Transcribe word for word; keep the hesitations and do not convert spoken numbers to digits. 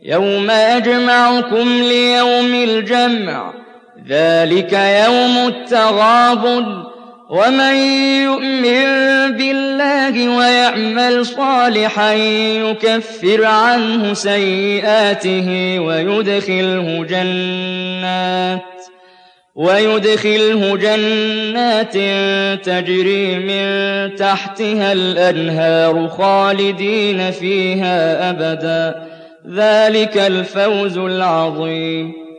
يَوْمَ يَجْمَعُكُمْ لِيَوْمِ الْجَمْعِ ذَلِكَ يَوْمُ التَّغَابُنِ وَمَن يُؤْمِن بِاللَّهِ وَيَعْمَلْ صَالِحًا يُكَفِّرْ عَنْهُ سَيِّئَاتِهِ وَيُدْخِلْهُ جَنَّاتٍ وَيُدْخِلْهُ جَنَّاتٍ تَجْرِي مِن تَحْتِهَا الْأَنْهَارُ خَالِدِينَ فِيهَا أَبَدًا ۚ ذَلِكَ الْفَوْزُ الْعَظِيمُ.